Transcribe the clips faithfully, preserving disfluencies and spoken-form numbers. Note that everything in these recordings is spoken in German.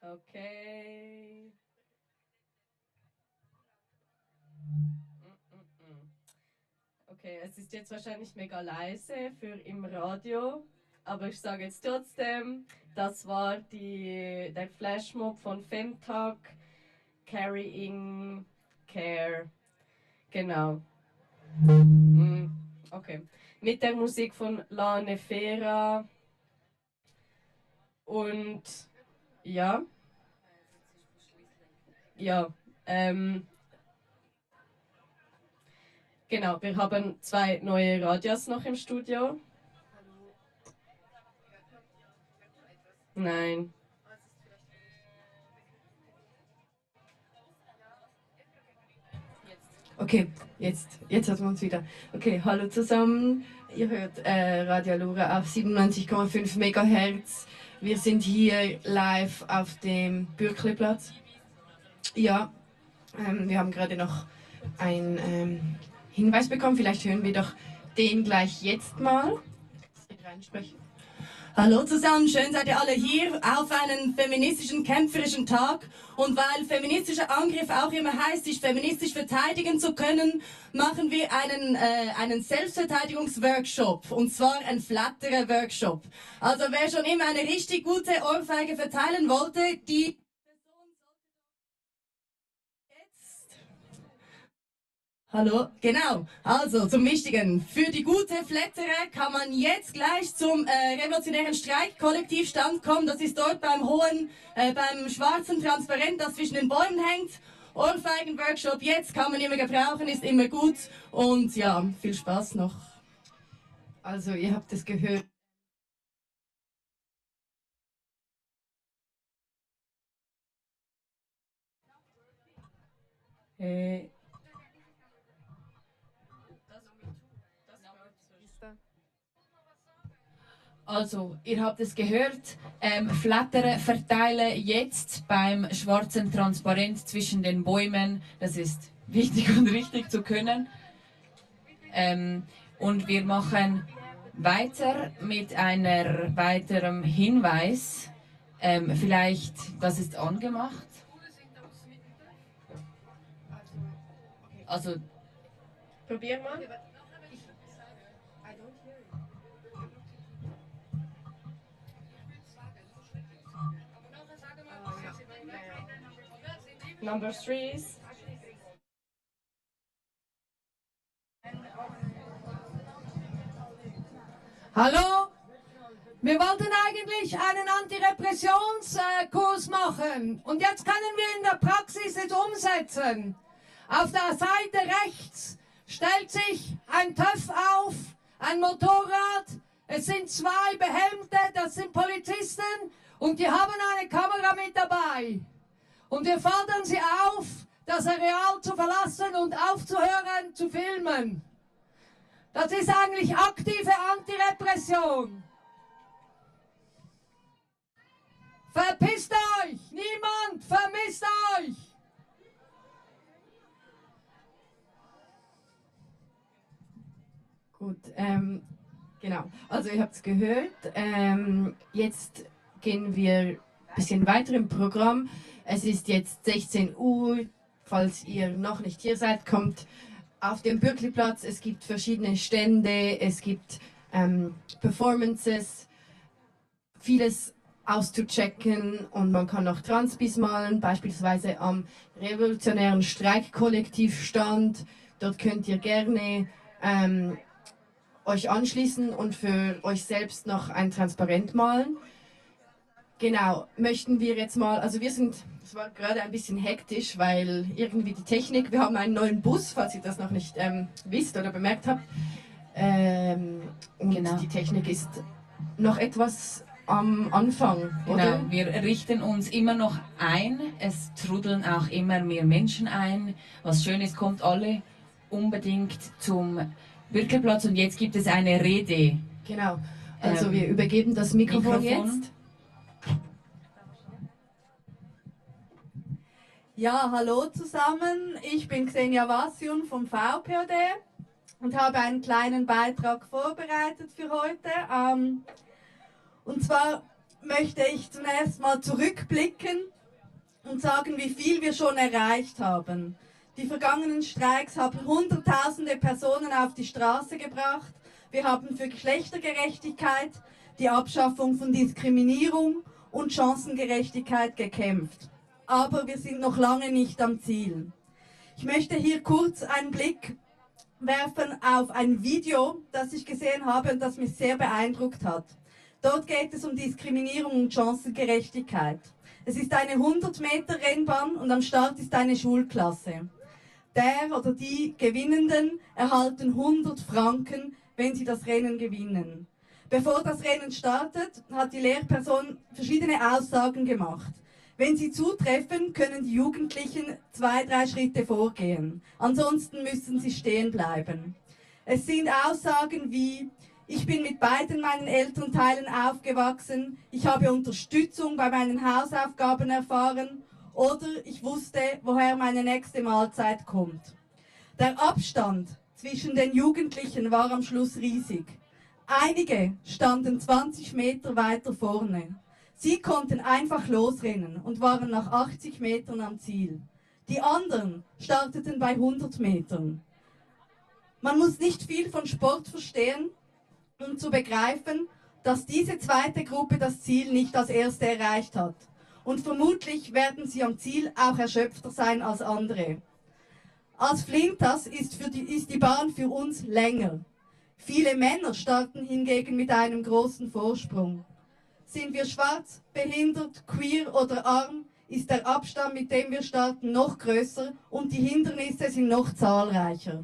Okay. Okay, es ist jetzt wahrscheinlich mega leise für im Radio, aber ich sage jetzt trotzdem, das war die, der Flashmob von Femtag, Carrying Care. Genau. Mm, okay. Mit der Musik von La Nefera und ja, ja, ähm, genau, wir haben zwei neue Radios noch im Studio. Nein. Okay, jetzt, jetzt hört man uns wieder. Okay, hallo zusammen. Ihr hört äh, Radio Lura auf siebenundneunzig Komma fünf Megahertz. Wir sind hier live auf dem Bürkliplatz. Ja, ähm, wir haben gerade noch einen ähm, Hinweis bekommen. Vielleicht hören wir doch den gleich jetzt mal. Reinsprechen. Hallo zusammen, schön seid ihr alle hier auf einen feministischen, kämpferischen Tag. Und weil feministischer Angriff auch immer heißt, sich feministisch verteidigen zu können, machen wir einen, äh, einen Selbstverteidigungsworkshop. Und zwar ein Flatterer-Workshop. Also wer schon immer eine richtig gute Ohrfeige verteilen wollte, die Hallo, genau. Also zum Wichtigen. Für die gute Flatterer kann man jetzt gleich zum äh, revolutionären Streikkollektivstand kommen. Das ist dort beim hohen, äh, beim schwarzen Transparent, das zwischen den Bäumen hängt. Ohrfeigen-Workshop jetzt kann man immer gebrauchen, ist immer gut. Und ja, viel Spaß noch. Also ihr habt es gehört. Äh, Also, ihr habt es gehört, ähm, Flattere verteile jetzt beim schwarzen Transparent zwischen den Bäumen. Das ist wichtig und richtig zu können. Ähm, und wir machen weiter mit einer weiteren Hinweis. Ähm, vielleicht, das ist angemacht. Also, probier mal. Number threes. Hallo? Wir wollten eigentlich einen Antirepressionskurs machen und jetzt können wir in der Praxis es umsetzen. Auf der Seite rechts stellt sich ein TÜV auf, ein Motorrad. Es sind zwei Behelmte, das sind Polizisten und die haben eine Kamera mit dabei. Und wir fordern sie auf, das Areal zu verlassen und aufzuhören zu filmen. Das ist eigentlich aktive Antirepression. Verpisst euch! Niemand vermisst euch! Gut, ähm, genau. Also ihr habt es gehört. Ähm, jetzt gehen wir ein bisschen weiter im Programm. Es ist jetzt sechzehn Uhr. Falls ihr noch nicht hier seid, kommt auf dem Bürkliplatz. Es gibt verschiedene Stände, es gibt ähm, Performances, vieles auszuchecken und man kann auch Transbis malen, beispielsweise am revolutionären Streikkollektivstand. Dort könnt ihr gerne ähm, euch anschließen und für euch selbst noch ein Transparent malen. Genau, möchten wir jetzt mal, also wir sind, es war gerade ein bisschen hektisch, weil irgendwie die Technik, wir haben einen neuen Bus, falls ihr das noch nicht ähm, wisst oder bemerkt habt. Ähm, und Genau. die Technik ist noch etwas am Anfang, oder? Genau, wir richten uns immer noch ein. Es trudeln auch immer mehr Menschen ein. Was schön ist, kommt alle unbedingt zum Bürgerplatz und jetzt gibt es eine Rede. Genau, also Ähm, wir übergeben das Mikrofon, Mikrofon. jetzt. Ja, hallo zusammen. Ich bin Xenia Wasion vom V P O D und habe einen kleinen Beitrag vorbereitet für heute. Ähm, und zwar möchte ich zunächst mal zurückblicken und sagen, wie viel wir schon erreicht haben. Die vergangenen Streiks haben Hunderttausende Personen auf die Straße gebracht. Wir haben für Geschlechtergerechtigkeit, die Abschaffung von Diskriminierung und Chancengerechtigkeit gekämpft. Aber wir sind noch lange nicht am Ziel. Ich möchte hier kurz einen Blick werfen auf ein Video, das ich gesehen habe und das mich sehr beeindruckt hat. Dort geht es um Diskriminierung und Chancengerechtigkeit. Es ist eine hundert Meter Rennbahn und am Start ist eine Schulklasse. Der oder die Gewinnenden erhalten hundert Franken, wenn sie das Rennen gewinnen. Bevor das Rennen startet, hat die Lehrperson verschiedene Aussagen gemacht. Wenn sie zutreffen, können die Jugendlichen zwei, drei Schritte vorgehen. Ansonsten müssen sie stehen bleiben. Es sind Aussagen wie: Ich bin mit beiden meinen Elternteilen aufgewachsen, ich habe Unterstützung bei meinen Hausaufgaben erfahren oder ich wusste, woher meine nächste Mahlzeit kommt. Der Abstand zwischen den Jugendlichen war am Schluss riesig. Einige standen zwanzig Meter weiter vorne. Sie konnten einfach losrennen und waren nach achtzig Metern am Ziel. Die anderen starteten bei hundert Metern. Man muss nicht viel von Sport verstehen, um zu begreifen, dass diese zweite Gruppe das Ziel nicht als erste erreicht hat. Und vermutlich werden sie am Ziel auch erschöpfter sein als andere. Als Flintas ist, für die, ist die Bahn für uns länger. Viele Männer starten hingegen mit einem großen Vorsprung. Sind wir schwarz, behindert, queer oder arm, ist der Abstand, mit dem wir starten, noch größer und die Hindernisse sind noch zahlreicher.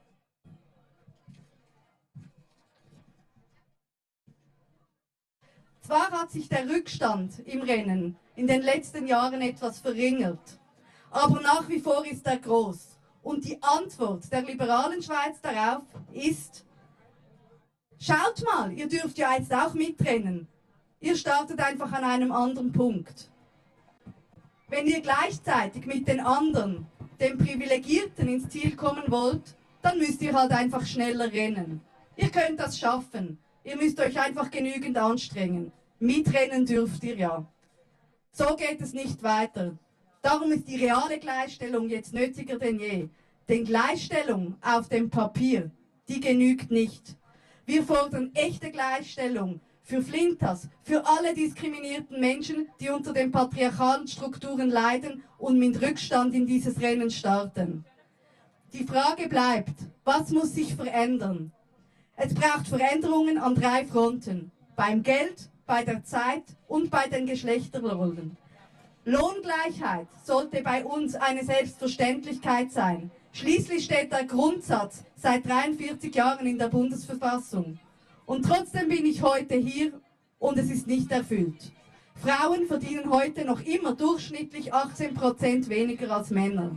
Zwar hat sich der Rückstand im Rennen in den letzten Jahren etwas verringert, aber nach wie vor ist er groß. Und die Antwort der liberalen Schweiz darauf ist: Schaut mal, ihr dürft ja jetzt auch mitrennen. Ihr startet einfach an einem anderen Punkt. Wenn ihr gleichzeitig mit den anderen, den Privilegierten, ins Ziel kommen wollt, dann müsst ihr halt einfach schneller rennen. Ihr könnt das schaffen. Ihr müsst euch einfach genügend anstrengen. Mitrennen dürft ihr ja. So geht es nicht weiter. Darum ist die reale Gleichstellung jetzt nötiger denn je. Denn Gleichstellung auf dem Papier, die genügt nicht. Wir fordern echte Gleichstellung für Flintas, für alle diskriminierten Menschen, die unter den patriarchalen Strukturen leiden und mit Rückstand in dieses Rennen starten. Die Frage bleibt: Was muss sich verändern? Es braucht Veränderungen an drei Fronten: beim Geld, bei der Zeit und bei den Geschlechterrollen. Lohngleichheit sollte bei uns eine Selbstverständlichkeit sein. Schließlich steht der Grundsatz seit dreiundvierzig Jahren in der Bundesverfassung. Und trotzdem bin ich heute hier und es ist nicht erfüllt. Frauen verdienen heute noch immer durchschnittlich achtzehn Prozent weniger als Männer.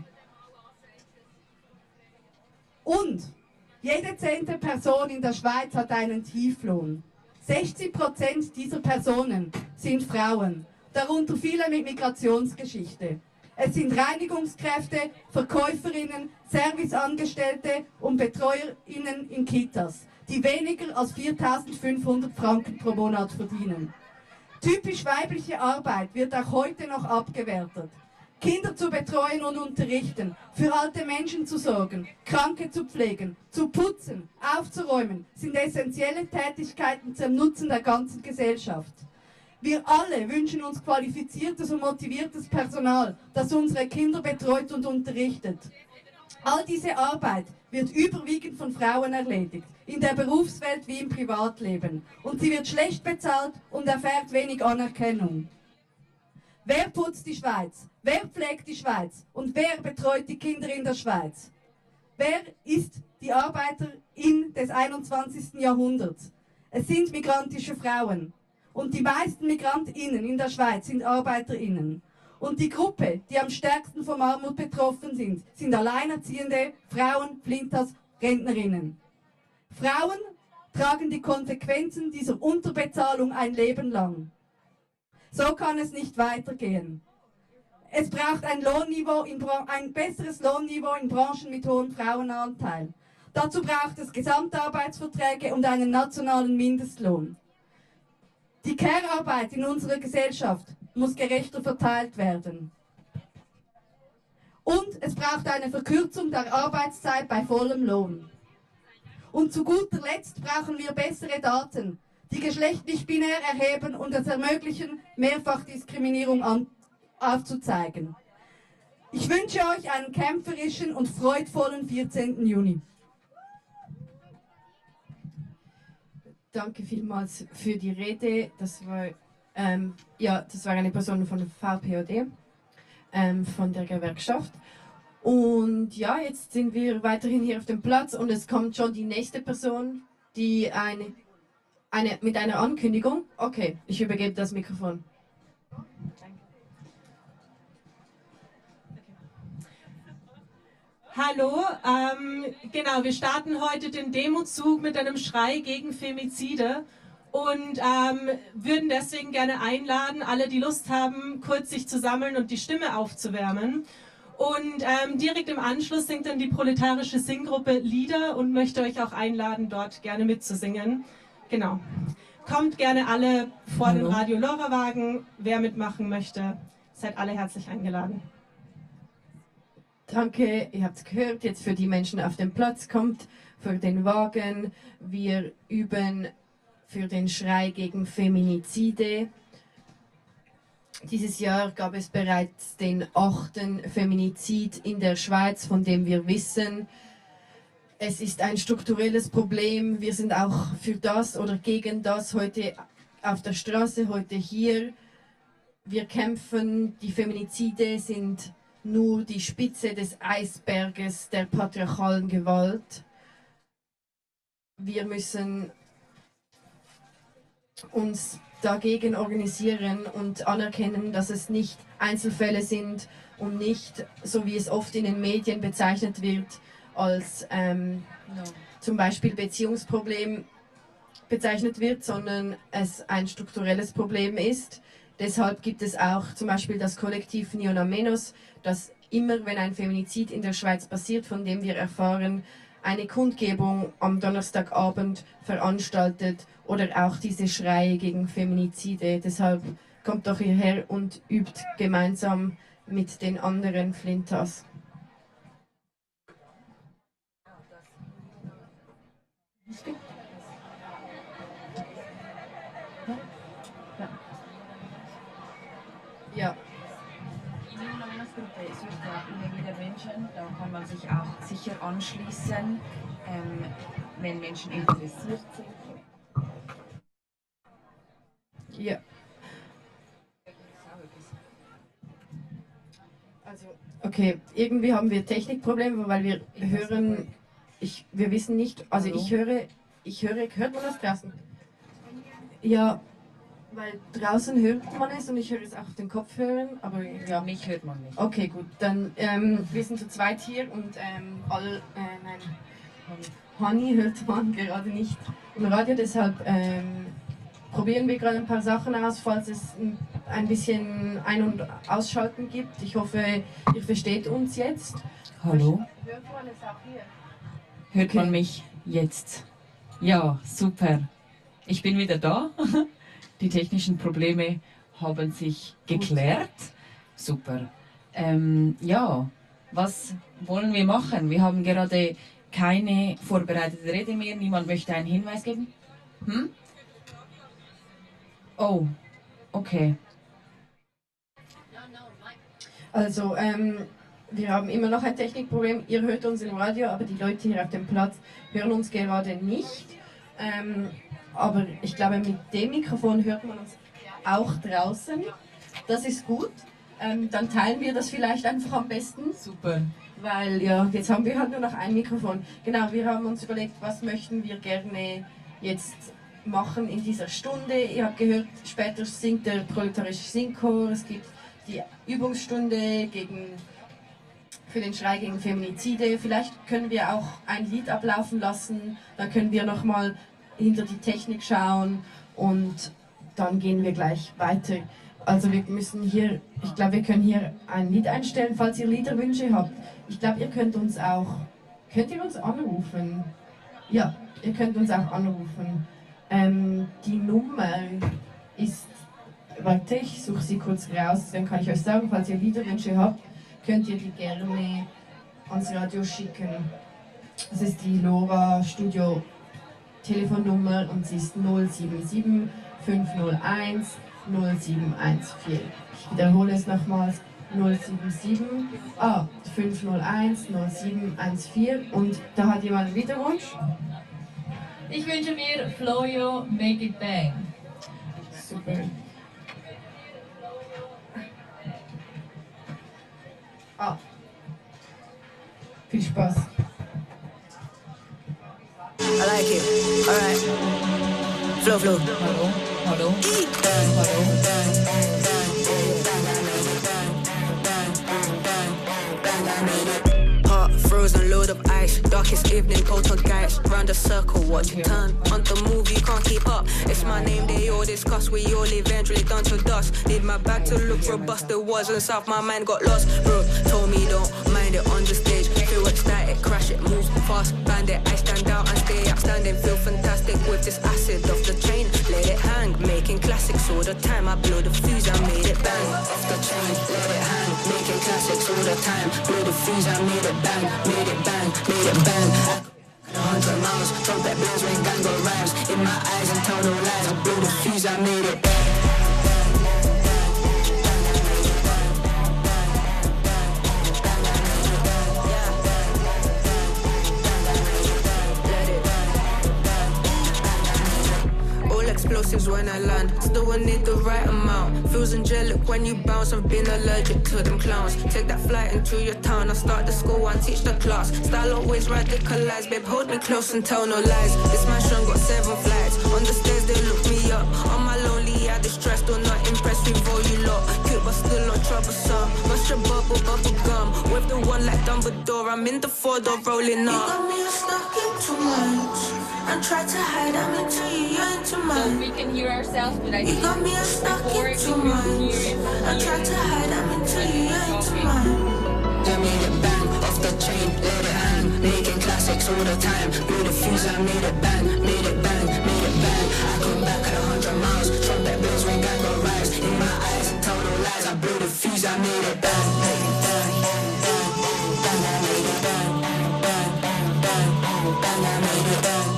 Und jede zehnte Person in der Schweiz hat einen Tieflohn. sechzig Prozent dieser Personen sind Frauen, darunter viele mit Migrationsgeschichte. Es sind Reinigungskräfte, Verkäuferinnen, Serviceangestellte und BetreuerInnen in Kitas, die weniger als viertausendfünfhundert Franken pro Monat verdienen. Typisch weibliche Arbeit wird auch heute noch abgewertet. Kinder zu betreuen und unterrichten, für alte Menschen zu sorgen, Kranke zu pflegen, zu putzen, aufzuräumen, sind essentielle Tätigkeiten zum Nutzen der ganzen Gesellschaft. Wir alle wünschen uns qualifiziertes und motiviertes Personal, das unsere Kinder betreut und unterrichtet. All diese Arbeit wird überwiegend von Frauen erledigt, in der Berufswelt wie im Privatleben. Und sie wird schlecht bezahlt und erfährt wenig Anerkennung. Wer putzt die Schweiz? Wer pflegt die Schweiz? Und wer betreut die Kinder in der Schweiz? Wer ist die Arbeiterin des einundzwanzigsten Jahrhunderts? Es sind migrantische Frauen. Und die meisten MigrantInnen in der Schweiz sind ArbeiterInnen. Und die Gruppe, die am stärksten vom Armut betroffen sind, sind Alleinerziehende, Frauen, Flintas, Rentnerinnen. Frauen tragen die Konsequenzen dieser Unterbezahlung ein Leben lang. So kann es nicht weitergehen. Es braucht ein, Lohnniveau in, ein besseres Lohnniveau in Branchen mit hohem Frauenanteil. Dazu braucht es Gesamtarbeitsverträge und einen nationalen Mindestlohn. Die Care-Arbeit in unserer Gesellschaft muss gerechter verteilt werden. Und es braucht eine Verkürzung der Arbeitszeit bei vollem Lohn. Und zu guter Letzt brauchen wir bessere Daten, die geschlechtlich binär erheben und es ermöglichen, Mehrfachdiskriminierung an, aufzuzeigen. Ich wünsche euch einen kämpferischen und freudvollen vierzehnten Juni. Danke vielmals für die Rede. Das war, ähm, ja, das war eine Person von V P O D, ähm, von der Gewerkschaft. Und ja, jetzt sind wir weiterhin hier auf dem Platz und es kommt schon die nächste Person, die eine, eine mit einer Ankündigung. Okay, ich übergebe das Mikrofon. Hallo, ähm, genau, wir starten heute den Demozug mit einem Schrei gegen Femizide und ähm, würden deswegen gerne einladen, alle, die Lust haben, kurz sich zu sammeln und die Stimme aufzuwärmen. Und ähm, direkt im Anschluss singt dann die proletarische Singgruppe Lieder und möchte euch auch einladen, dort gerne mitzusingen. Genau. Kommt gerne alle vor Hallo. den Radio Lora-Wagen. Wer mitmachen möchte, seid alle herzlich eingeladen. Danke, ihr habt es gehört, jetzt für die Menschen auf dem Platz kommt, für den Wagen. Wir üben für den Schrei gegen Feminizide. Dieses Jahr gab es bereits den achten Feminizid in der Schweiz, von dem wir wissen. Es ist ein strukturelles Problem. Wir sind auch für das oder gegen das heute auf der Straße, heute hier. Wir kämpfen, die Feminizide sind nur die Spitze des Eisberges der patriarchalen Gewalt. Wir müssen uns dagegen organisieren und anerkennen, dass es nicht Einzelfälle sind und nicht, so wie es oft in den Medien bezeichnet wird, als ähm, No. zum Beispiel Beziehungsproblem bezeichnet wird, sondern es ein strukturelles Problem ist. Deshalb gibt es auch zum Beispiel das Kollektiv Ni Una Menos, das immer, wenn ein Feminizid in der Schweiz passiert, von dem wir erfahren, eine Kundgebung am Donnerstagabend veranstaltet oder auch diese Schreie gegen Feminizide. Deshalb kommt doch hierher und übt gemeinsam mit den anderen Flintas. Ja. Die Ni Una Menos Gruppe sucht ja auch immer wieder Menschen, da kann man sich auch sicher anschließen, ähm, wenn Menschen interessiert sind. Ja. Also, okay, irgendwie haben wir Technikprobleme, weil wir hören, ich, wir wissen nicht, also ich höre, ich höre, hört man das draußen? Ja, weil draußen hört man es und ich höre es auch auf den Kopfhörern, aber ja. Mich hört man nicht. Okay, gut, dann, ähm, wir sind zu zweit hier und ähm, all, äh, nein, Hani hört man gerade nicht im Radio, deshalb ähm, probieren wir gerade ein paar Sachen aus, falls es ein bisschen Ein- und Ausschalten gibt. Ich hoffe, ihr versteht uns jetzt. Hallo? Hört man es auch hier? Hört Okay. man mich jetzt? Ja, super. Ich bin wieder da. Die technischen Probleme haben sich geklärt. Super. Ähm, ja, was wollen wir machen? Wir haben gerade keine vorbereitete Rede mehr. Niemand möchte einen Hinweis geben? Hm? Oh, okay. Also, ähm, wir haben immer noch ein Technikproblem. Ihr hört uns im Radio, aber die Leute hier auf dem Platz hören uns gerade nicht. Ähm, aber ich glaube, mit dem Mikrofon hört man uns auch draußen. Das ist gut. Ähm, dann teilen wir das vielleicht einfach am besten. Super. Weil ja, jetzt haben wir halt nur noch ein Mikrofon. Genau, wir haben uns überlegt, was möchten wir gerne jetzt machen in dieser Stunde. Ihr habt gehört, später singt der proletarische Singchor. Es gibt die Übungsstunde gegen, für den Schrei gegen Feminizide. Vielleicht können wir auch ein Lied ablaufen lassen. Dann können wir nochmal hinter die Technik schauen und dann gehen wir gleich weiter. Also wir müssen hier, ich glaube, wir können hier ein Lied einstellen, falls ihr Liederwünsche habt. Ich glaube, ihr könnt uns auch, könnt ihr uns anrufen? Ja, ihr könnt uns auch anrufen. Ähm, die Nummer ist, warte, ich suche sie kurz raus, dann kann ich euch sagen, falls ihr Liederwünsche habt, könnt ihr die gerne ans Radio schicken. Das ist die LoRa Studio Telefonnummer und sie ist null sieben sieben fünf null eins null sieben eins vier. Ich wiederhole es nochmals. null sieben sieben ah, fünf null eins null sieben eins vier. Und da hat jemand wieder Wunsch. Ich wünsche mir Floyo Make It Bang. Super. Ah. Viel Spaß. I like it. Alright. Flow, flow. Hallo, hallo, hallo. Heart frozen, load of ice. Darkest evening, poltergeist. Round a circle, watch it turn. On the move, you can't keep up. It's my name, they all discuss. We all eventually done to dust. Need my back to look robust. It wasn't south, my mind got lost. Bro, told me don't mind it on the stage. Feel ecstatic, crash it, move fast. Band it, I stand out and stay outstanding. Feel fantastic with this acid off the chain. Let it hang, making classics all the time. I blow the fuse, I made it bang. Off the chain, let it hang, making classics all the time. Blow the fuse, I made it bang, made it bang, made it bang. A hundred miles, trumpet blows when gang got rhymes. In my eyes and tell no lies. I blew the fuse, I made it bang. Explosives when I land, still I need the right amount. Feels angelic when you bounce, I've been allergic to them clowns. Take that flight into your town, I start the school and teach the class. Style always radicalized, babe hold me close and tell no lies. This mansion got seven flights, on the stairs they look me up. On my lonely, I distressed or not impressed with all you lot. Cute but still not troublesome, must your bubble, bubble gum. With the one like Dumbledore, I'm in the four door rolling up. You got me stuck into mine. I tried to hide, I'm into you, you're into mine. So we can hear ourselves, but I You got me stuck into mine. I tried to hide, I'm into you, you're into mine. I made it bang, off the chain, let it hang. Making classics all the time. Blew the fuse, I made it bang, made it bang, made it bang. I come back at a hundred miles. Trumpet blows when gang got rise. In my eyes, tell no lies. I blew the fuse, I made it bang, made it bang, bang, bang, I made it bang, bang, bang, bang, I made it bang.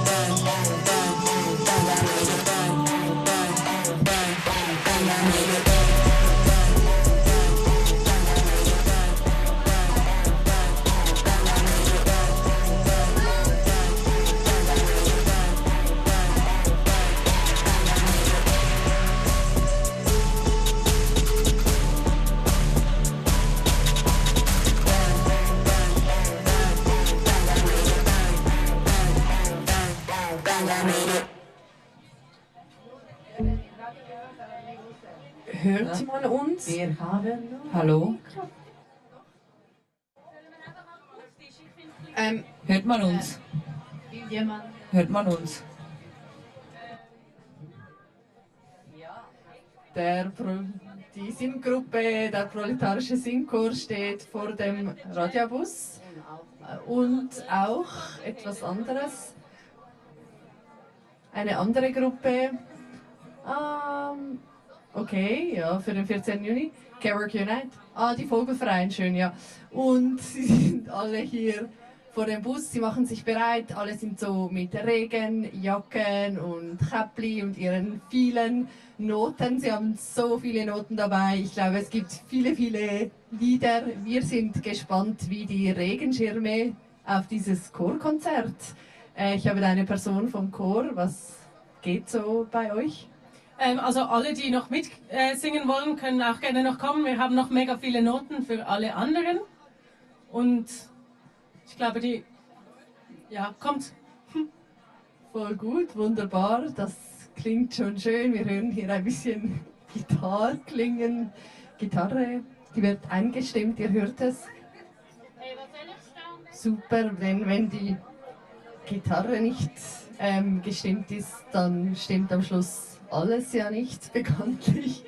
Hört man uns? Wir haben. Hallo? Ähm, Hört man uns? jemand? Hört man uns? Der Pro die Singgruppe, der proletarische Singchor steht vor dem Radiobus und auch etwas anderes. Eine andere Gruppe. Ähm, okay, ja, für den vierzehnten Juni. Care Unite. Ah, die Vogelverein, schön, ja. Und sie sind alle hier vor dem Bus, sie machen sich bereit, alle sind so mit Regenjacken und Käppli und ihren vielen Noten. Sie haben so viele Noten dabei. Ich glaube, es gibt viele, viele Lieder. Wir sind gespannt wie die Regenschirme auf dieses Chorkonzert. Äh, ich habe eine Person vom Chor. Was geht so bei euch? Ähm, also alle, die noch mit äh, singen wollen, können auch gerne noch kommen. Wir haben noch mega viele Noten für alle anderen. Und ich glaube, die... Ja, kommt. Voll gut, wunderbar. Das klingt schon schön. Wir hören hier ein bisschen Gitarre klingen. Gitarre, die wird eingestimmt, ihr hört es. Super, wenn, wenn die Gitarre nicht ähm, gestimmt ist, dann stimmt am Schluss alles ja nicht, bekanntlich.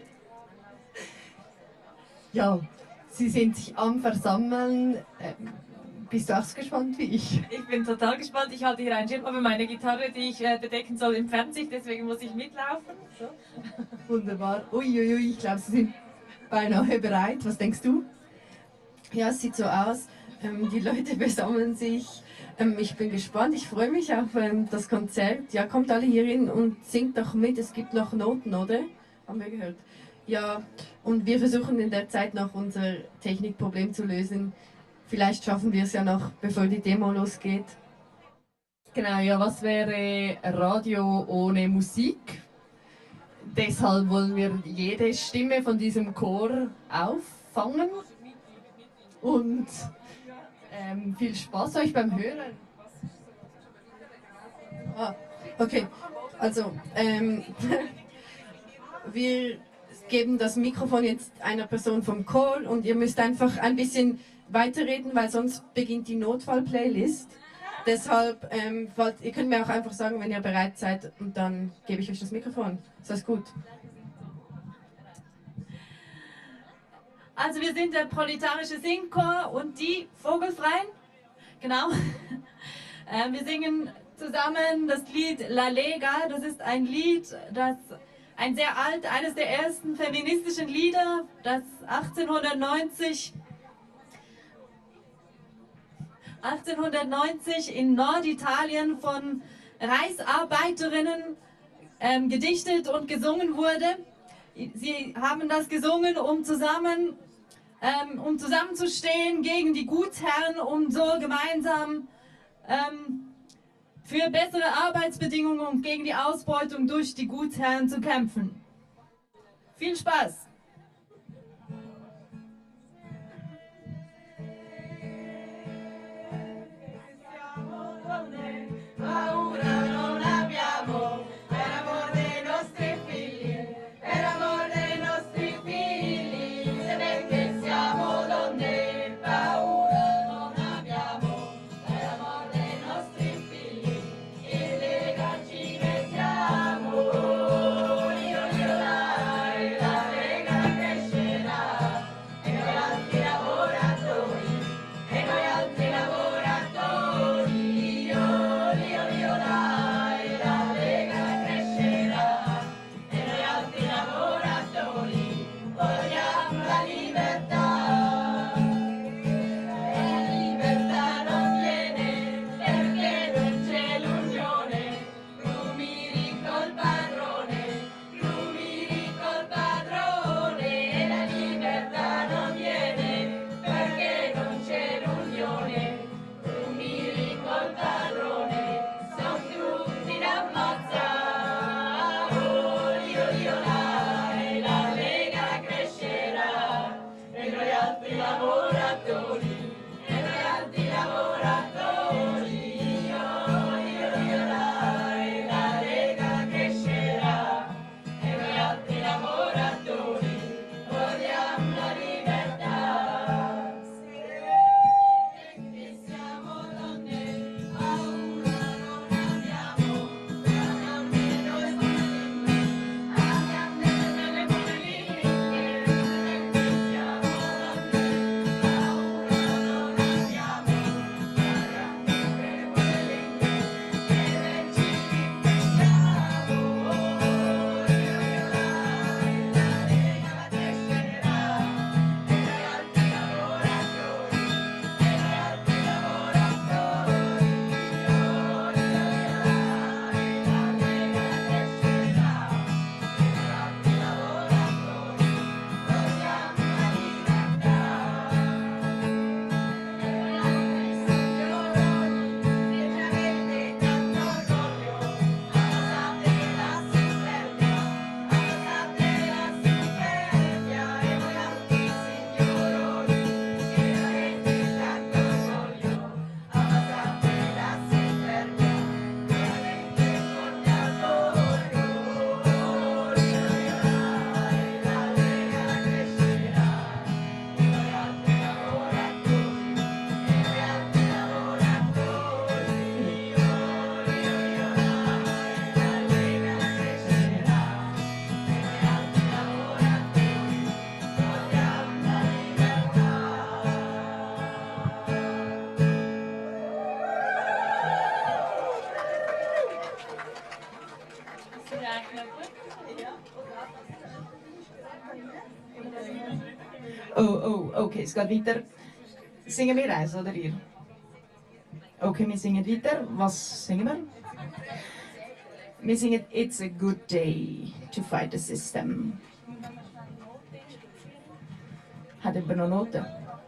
Ja, Sie sind sich am Versammeln. Ähm, bist du auch so gespannt wie ich? Ich bin total gespannt. Ich halte hier einen Schirm, aber meine Gitarre, die ich äh, bedecken soll, entfernt sich, deswegen muss ich mitlaufen. So. Wunderbar. Uiuiui, ich glaube, Sie sind beinahe bereit. Was denkst du? Ja, es sieht so aus. Ähm, die Leute versammeln sich. Ähm, ich bin gespannt. Ich freue mich auf ähm, das Konzert. Ja, kommt alle hier hin und singt doch mit. Es gibt noch Noten, oder? Haben wir gehört. Ja, und wir versuchen in der Zeit noch unser Technikproblem zu lösen. Vielleicht schaffen wir es ja noch, bevor die Demo losgeht. Genau, ja, was wäre Radio ohne Musik? Deshalb wollen wir jede Stimme von diesem Chor auffangen. Und ähm, viel Spaß euch beim Hören. Ah, okay, also ähm, wir geben das Mikrofon jetzt einer Person vom Chor und ihr müsst einfach ein bisschen weiterreden, weil sonst beginnt die Notfall-Playlist. Deshalb, ähm, ihr könnt mir auch einfach sagen, wenn ihr bereit seid und dann gebe ich euch das Mikrofon. Ist das gut? Also wir sind der proletarische Singchor und die Vogelfreien. Genau. äh, wir singen zusammen das Lied La Lega. Das ist ein Lied, das ein sehr alt, eines der ersten feministischen Lieder, das achtzehnhundertneunzig, achtzehnhundertneunzig in Norditalien von Reichsarbeiterinnen ähm, gedichtet und gesungen wurde. Sie haben das gesungen, um zusammen, ähm, um zusammenzustehen gegen die Gutsherren, um so gemeinsam ähm, für bessere Arbeitsbedingungen und gegen die Ausbeutung durch die Gutsherren zu kämpfen. Viel Spaß! Oh, oh, okay, es geht weiter. Singen wir eins, oder ihr? Okay, wir singen weiter. Was singen wir? Wir singen It's a Good Day to Fight the System. Hat jemand noch Noten?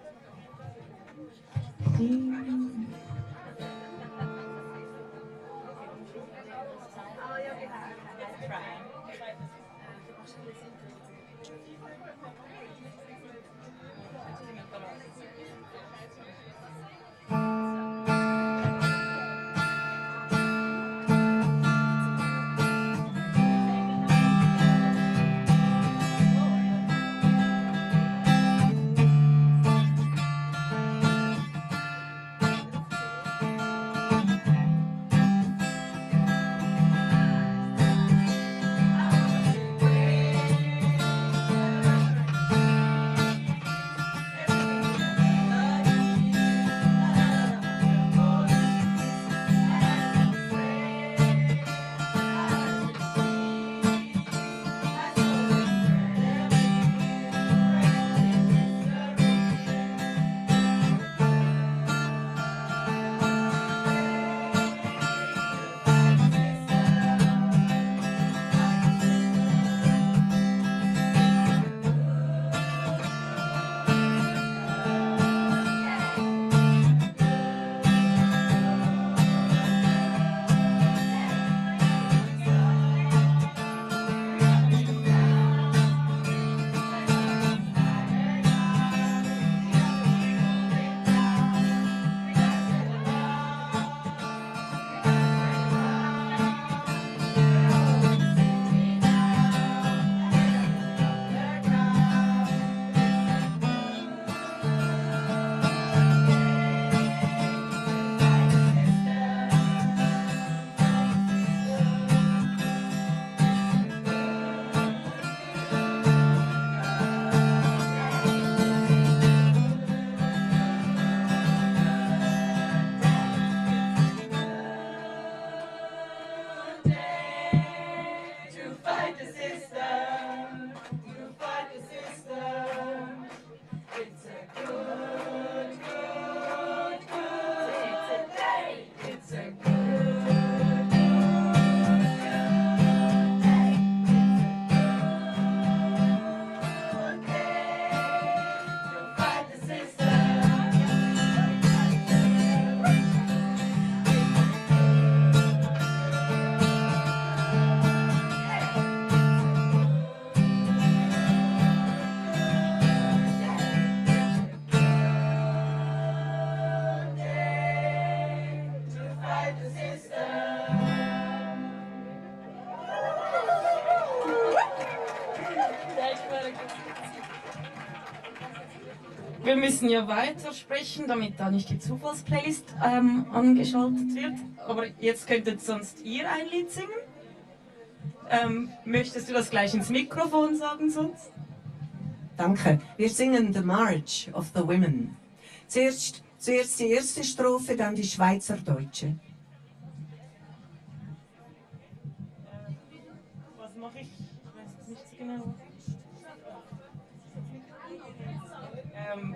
Wir müssen ja weitersprechen, damit da nicht die Zufallsplaylist ähm, angeschaltet wird. Aber jetzt könntet sonst ihr ein Lied singen. Ähm, möchtest du das gleich ins Mikrofon sagen sonst? Danke. Wir singen The March of the Women. Zuerst, zuerst die erste Strophe, dann die Schweizerdeutsche. Was mache ich? Ich weiß es nicht so genau. Ähm,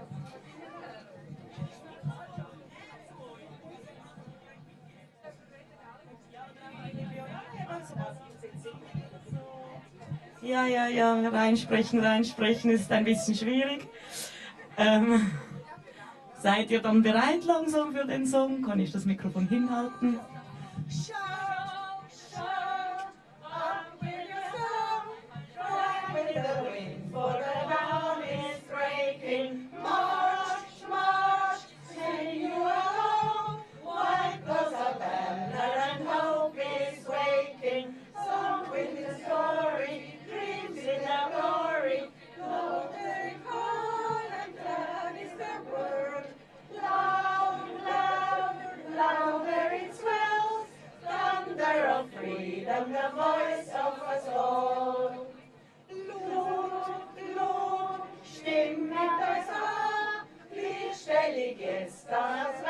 Ja, ja, ja, reinsprechen, reinsprechen ist ein bisschen schwierig. Ähm, seid ihr dann bereit langsam für den Song? Kann ich das Mikrofon hinhalten? The voice of us all. Blut, Blut, stimmt mit euch ab, wie stell ich jetzt das